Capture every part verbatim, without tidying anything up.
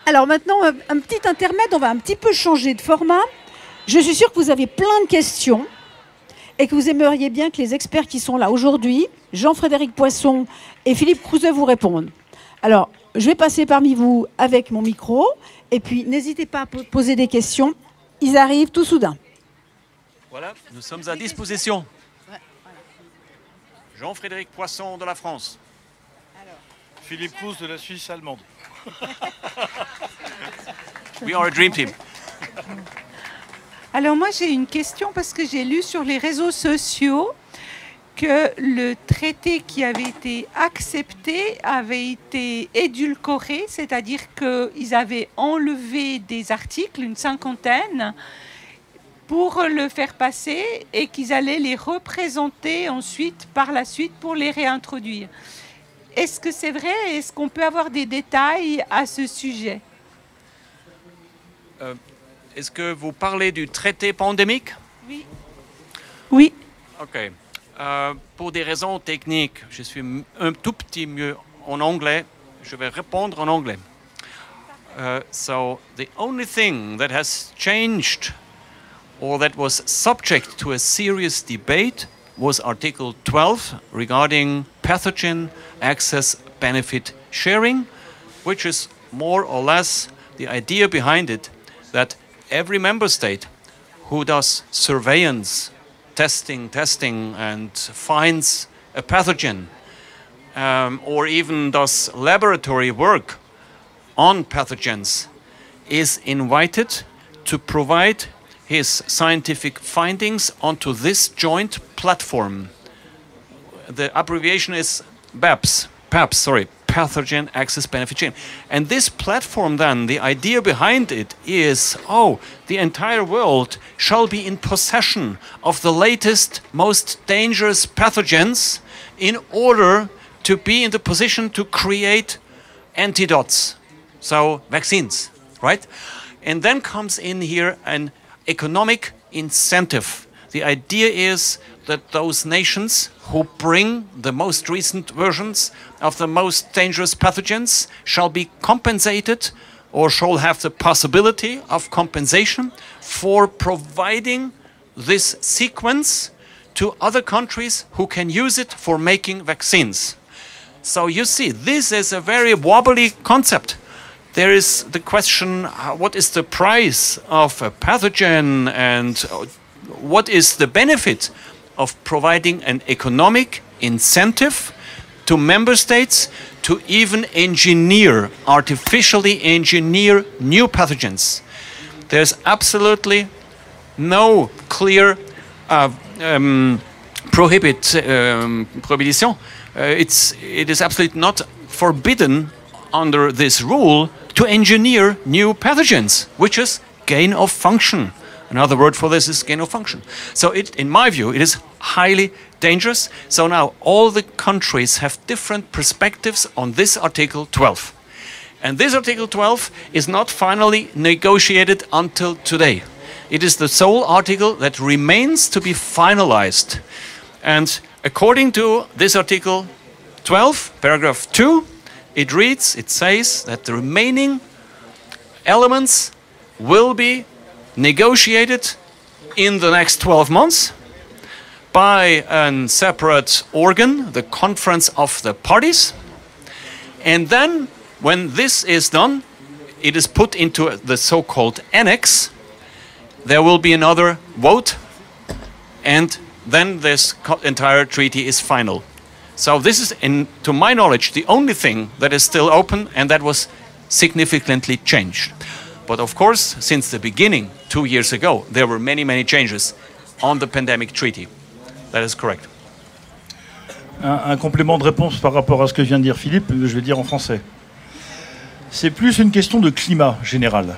Alors maintenant, un, un petit intermède, on va un petit peu changer de format. Je suis sûre que vous avez plein de questions et que vous aimeriez bien que les experts qui sont là aujourd'hui, Jean-Frédéric Poisson et Philippe Crouzet, vous répondent. Alors, je vais passer parmi vous avec mon micro et puis n'hésitez pas à poser des questions. Ils arrivent tout soudain. Voilà, nous sommes à disposition. Jean-Frédéric Poisson de la France. Alors, Philippe Crouz de la Suisse allemande. We are a dream team. Alors moi j'ai une question parce que j'ai lu sur les réseaux sociaux que le traité qui avait été accepté avait été édulcoré, c'est-à-dire qu'ils avaient enlevé des articles, une cinquantaine, pour le faire passer et qu'ils allaient les représenter ensuite, par la suite, pour les réintroduire. Est-ce que c'est vrai? Est-ce qu'on peut avoir des détails à ce sujet? euh, Est-ce que vous parlez du traité pandémique? Oui. Oui. Ok. Euh, pour des raisons techniques, je suis un tout petit mieux en anglais. Je vais répondre en anglais. Uh, so, the only thing that has changed or that was subject to a serious debate was Article twelve regarding pathogen access benefit sharing, which is more or less the idea behind it that every member state who does surveillance, testing, testing, and finds a pathogen, um, or even does laboratory work on pathogens, is invited to provide his scientific findings onto this joint platform. The abbreviation is B A P S, P A P S, sorry, Pathogen Access Benefit Chain. And this platform then, the idea behind it is, oh, the entire world shall be in possession of the latest, most dangerous pathogens in order to be in the position to create antidotes, so vaccines, right? And then comes in here an economic incentive. The idea is that those nations who bring the most recent versions of the most dangerous pathogens shall be compensated or shall have the possibility of compensation for providing this sequence to other countries who can use it for making vaccines. So you see, this is a very wobbly concept. There is the question, what is the price of a pathogen and what is the benefit of providing an economic incentive to member states to even engineer, artificially engineer new pathogens. There's absolutely no clear uh, um, prohibit, um, prohibition. Uh, it's, it is absolutely not forbidden under this rule to engineer new pathogens, which is gain of function. Another word for this is gain of function. So it, in my view, it is highly dangerous. So now all the countries have different perspectives on this Article twelve. And this Article twelve is not finally negotiated until today. It is the sole article that remains to be finalized. And according to this Article twelve, paragraph two, it reads, it says that the remaining elements will be negotiated in the next twelve months by a separate organ, the Conference of the Parties. And then, when this is done, it is put into the so-called annex. There will be another vote, and then this entire treaty is final. So this is, in, to my knowledge, the only thing that is still open and that was significantly changed. But of course, since the beginning, two years ago, there were many, many changes on the pandemic treaty. That is correct. Un, un complément de réponse par rapport à ce que vient de dire Philippe, je vais dire en français. C'est plus une question de climat général.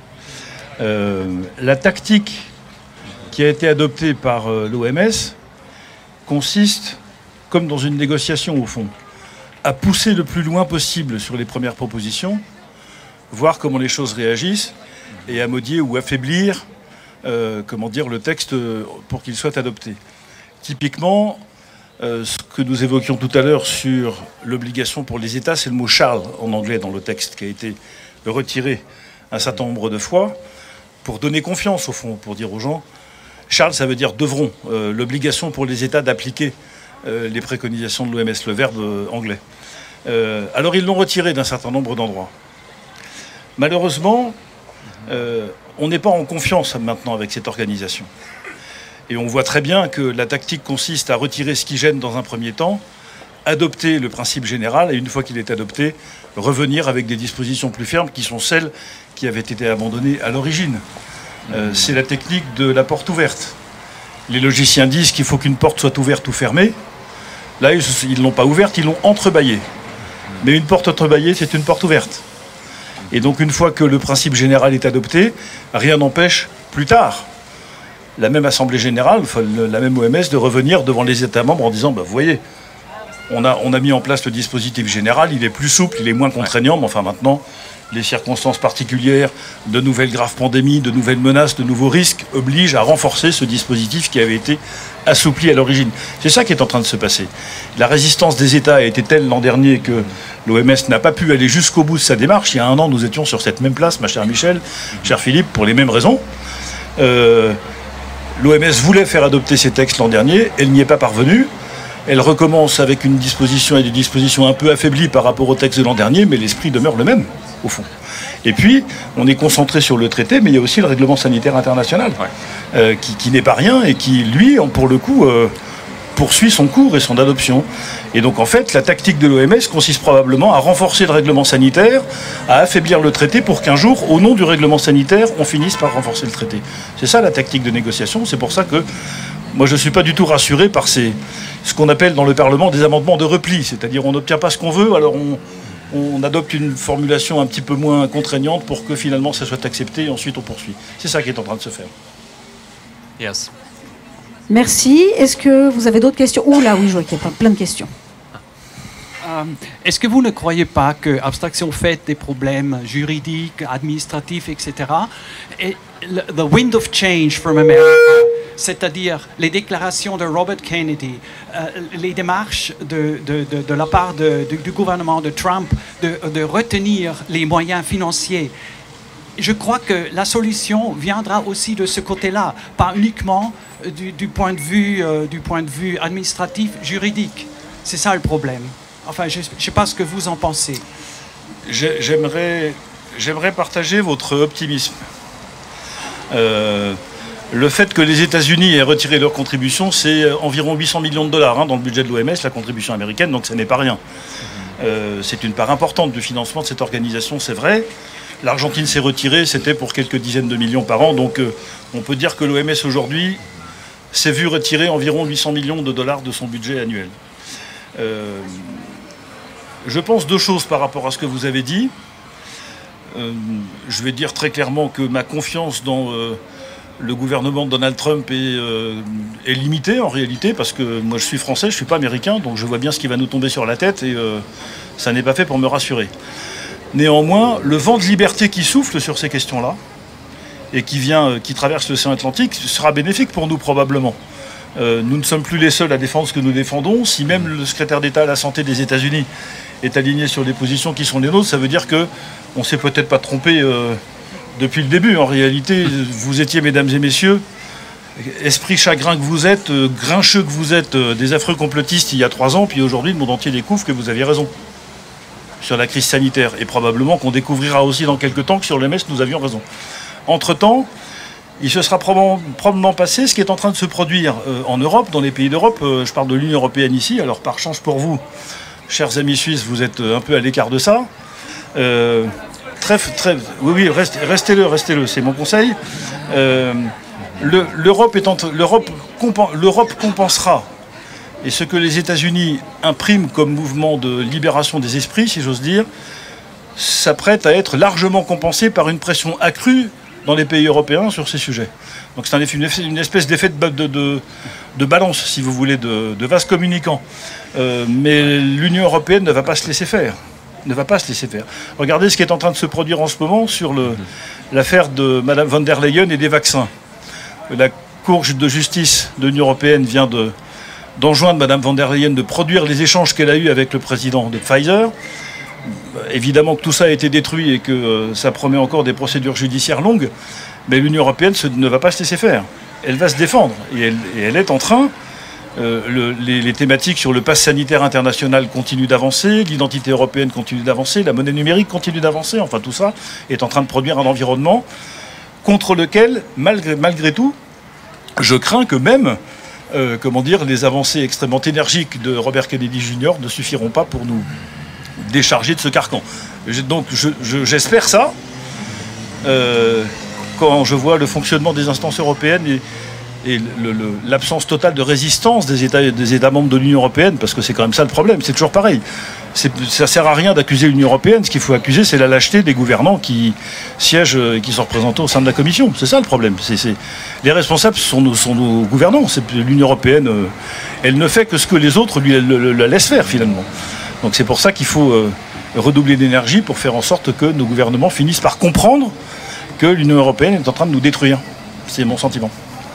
Euh, la tactique qui a été adoptée par euh, l'O M S consiste, comme dans une négociation au fond, à pousser le plus loin possible sur les premières propositions, voir comment les choses réagissent, et à modifier ou affaiblir euh, comment dire, le texte pour qu'il soit adopté. Typiquement, euh, ce que nous évoquions tout à l'heure sur l'obligation pour les États, c'est le mot « shall » en anglais dans le texte qui a été retiré un certain nombre de fois pour donner confiance, au fond, pour dire aux gens, Charles, ça veut dire devront, euh, l'obligation pour les États d'appliquer euh, les préconisations de l'O M S, le verbe euh, anglais. Euh, alors ils l'ont retiré d'un certain nombre d'endroits. Malheureusement, euh, on n'est pas en confiance maintenant avec cette organisation. Et on voit très bien que la tactique consiste à retirer ce qui gêne dans un premier temps, adopter le principe général, et une fois qu'il est adopté, revenir avec des dispositions plus fermes qui sont celles qui avaient été abandonnées à l'origine. Euh, c'est la technique de la porte ouverte. Les logiciens disent qu'il faut qu'une porte soit ouverte ou fermée. Là, ils ne l'ont pas ouverte, ils l'ont entrebâillée. Mais une porte entrebâillée, c'est une porte ouverte. Et donc, une fois que le principe général est adopté, rien n'empêche plus tard la même Assemblée générale, la même O M S, de revenir devant les États membres en disant bah, « Vous voyez, on a, on a mis en place le dispositif général, il est plus souple, il est moins contraignant, mais enfin maintenant, les circonstances particulières, de nouvelles graves pandémies, de nouvelles menaces, de nouveaux risques, obligent à renforcer ce dispositif qui avait été assoupli à l'origine. » C'est ça qui est en train de se passer. La résistance des États a été telle l'an dernier que l'O M S n'a pas pu aller jusqu'au bout de sa démarche. Il y a un an, nous étions sur cette même place, ma chère Michel, cher Philippe, pour les mêmes raisons. Euh, L'O M S voulait faire adopter ces textes l'an dernier, elle n'y est pas parvenue. Elle recommence avec une disposition et des dispositions un peu affaiblies par rapport au texte de l'an dernier, mais l'esprit demeure le même, au fond. Et puis, on est concentré sur le traité, mais il y a aussi le règlement sanitaire international, ouais. euh, qui, qui n'est pas rien et qui, lui, pour le coup, euh, poursuit son cours et son adoption. Et donc, en fait, la tactique de l'O M S consiste probablement à renforcer le règlement sanitaire, à affaiblir le traité pour qu'un jour, au nom du règlement sanitaire, on finisse par renforcer le traité. C'est ça la tactique de négociation. C'est pour ça que moi, je ne suis pas du tout rassuré par ces, ce qu'on appelle dans le Parlement des amendements de repli. C'est-à-dire on n'obtient pas ce qu'on veut, alors on, on adopte une formulation un petit peu moins contraignante pour que finalement ça soit accepté et ensuite on poursuit. C'est ça qui est en train de se faire. Yes. Merci. Est-ce que vous avez d'autres questions? Ouh là, oui, je vois qu'il y a plein de questions. Euh, Est-ce que vous ne croyez pas que abstraction faite des problèmes juridiques, administratifs, et cetera, et le, the wind of change from America, c'est-à-dire les déclarations de Robert Kennedy, euh, les démarches de, de, de, de la part de, de, du gouvernement de Trump de, de retenir les moyens financiers, je crois que la solution viendra aussi de ce côté-là, pas uniquement du, du, point de vue, euh, du point de vue administratif, juridique. C'est ça le problème. Enfin, je ne sais pas ce que vous en pensez. J'aimerais, j'aimerais partager votre optimisme. Euh, le fait que les États-Unis aient retiré leur contribution, c'est environ huit cents millions de dollars hein, dans le budget de l'O M S, la contribution américaine, donc ça n'est pas rien. Euh, c'est une part importante du financement de cette organisation, c'est vrai. L'Argentine s'est retirée, c'était pour quelques dizaines de millions par an, donc euh, on peut dire que l'O M S aujourd'hui s'est vu retirer environ huit cents millions de dollars de son budget annuel. Euh, je pense deux choses par rapport à ce que vous avez dit. Euh, je vais dire très clairement que ma confiance dans euh, le gouvernement de Donald Trump est, euh, est limitée en réalité, parce que moi je suis français, je ne suis pas américain, donc je vois bien ce qui va nous tomber sur la tête et euh, ça n'est pas fait pour me rassurer. Néanmoins, le vent de liberté qui souffle sur ces questions-là et qui vient, qui traverse l'océan Atlantique sera bénéfique pour nous probablement. Euh, nous ne sommes plus les seuls à défendre ce que nous défendons. Si même le secrétaire d'État à la santé des États-Unis est aligné sur des positions qui sont les nôtres, ça veut dire qu'on ne s'est peut-être pas trompé euh, depuis le début. En réalité, vous étiez, mesdames et messieurs, esprit chagrin que vous êtes, euh, grincheux que vous êtes, euh, des affreux complotistes il y a trois ans, puis aujourd'hui le monde entier découvre que vous aviez raison sur la crise sanitaire. Et probablement qu'on découvrira aussi dans quelques temps que sur l'O M S, nous avions raison. Entre-temps, il se sera probablement, probablement passé ce qui est en train de se produire euh, en Europe, dans les pays d'Europe. Euh, je parle de l'Union européenne ici. Alors, par chance pour vous, chers amis suisses, vous êtes un peu à l'écart de ça. Euh, très, très, oui, oui, restez, restez-le, restez-le, c'est mon conseil. Euh, le, L'Europe, est en, l'Europe, compen, l'Europe compensera. Et ce que les États-Unis impriment comme mouvement de libération des esprits, si j'ose dire, s'apprête à être largement compensé par une pression accrue dans les pays européens sur ces sujets. Donc c'est un effet, une espèce d'effet de, de, de, de balance, si vous voulez, de, de vase communicant. Euh, mais l'Union européenne ne va pas se laisser faire. Ne va pas se laisser faire. Regardez ce qui est en train de se produire en ce moment sur le, l'affaire de Mme von der Leyen et des vaccins. La Cour de justice de l'Union européenne vient de, d'enjoindre Mme von der Leyen de produire les échanges qu'elle a eus avec le président de Pfizer. évidemment que tout ça a été détruit et que euh, ça promet encore des procédures judiciaires longues, mais l'Union européenne se, ne va pas se laisser faire. Elle va se défendre et elle, et elle est en train. Euh, le, les, les thématiques sur le pass sanitaire international continuent d'avancer, l'identité européenne continue d'avancer, la monnaie numérique continue d'avancer. Enfin, tout ça est en train de produire un environnement contre lequel, malgré, malgré tout, je crains que même, euh, comment dire, les avancées extrêmement énergiques de Robert Kennedy junior ne suffiront pas pour nous décharger de ce carcan. Donc, je, je, j'espère ça. Euh, quand je vois le fonctionnement des instances européennes et et le, le, l'absence totale de résistance des États, des États membres de l'Union européenne, parce que c'est quand même ça le problème, c'est toujours pareil. C'est, ça ne sert à rien d'accuser l'Union européenne, ce qu'il faut accuser, c'est la lâcheté des gouvernants qui siègent et qui sont représentés au sein de la Commission. C'est ça le problème. C'est, c'est, les responsables sont nos, sont nos gouvernants. C'est, L'Union européenne, euh, elle ne fait que ce que les autres lui le, le, la laissent faire, finalement. Donc c'est pour ça qu'il faut euh, redoubler d'énergie pour faire en sorte que nos gouvernements finissent par comprendre que l'Union européenne est en train de nous détruire. C'est mon sentiment.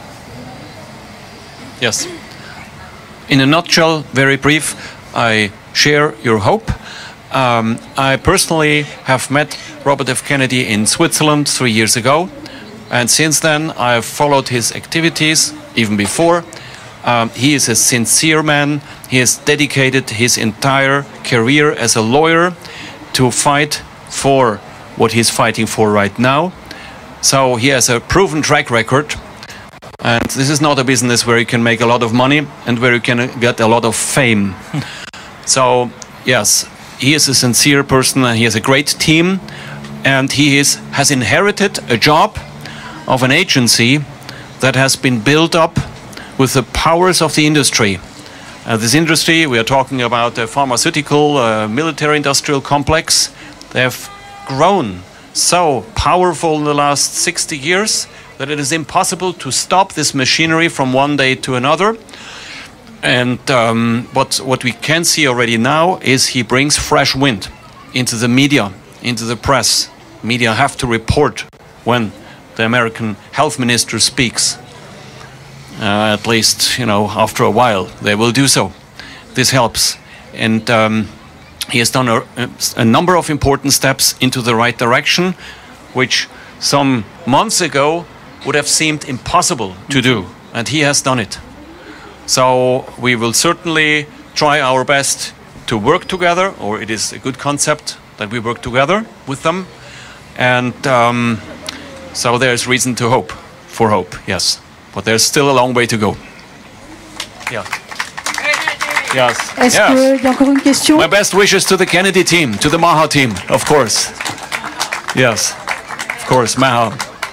Yes. In a nutshell, very brief, I share your hope. Um, I personally have met Robert F. Kennedy in Switzerland three years ago, and since then I have followed his activities, even before. Um, he is a sincere man. He has dedicated his entire career as a lawyer to fight for what he's fighting for right now. So he has a proven track record. And this is not a business where you can make a lot of money and where you can get a lot of fame. So, yes, he is a sincere person and he has a great team. And he is, has inherited a job of an agency that has been built up with the powers of the industry. Uh, this industry, we are talking about a pharmaceutical, uh, military industrial complex. They have grown so powerful in the last sixty years that it is impossible to stop this machinery from one day to another. And um, what, what we can see already now is he brings fresh wind into the media, into the press. Media have to report when the American health minister speaks. Uh, at least, you know, after a while, they will do so. This helps. And um, he has done a, a number of important steps into the right direction, which some months ago would have seemed impossible to do, and he has done it. So we will certainly try our best to work together, or it is a good concept that we work together with them. And um, so there's reason to hope, for hope, yes. But there's still a long way to go. Yeah. Yes. Est-ce yes. qu'il y a encore une question? My best wishes to the Kennedy team, to the Maha team, of course. Yes, of course, Maha.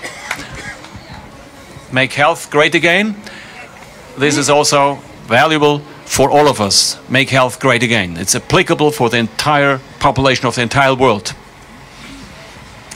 Make health great again. This is also valuable for all of us. Make health great again. It's applicable for the entire population of the entire world.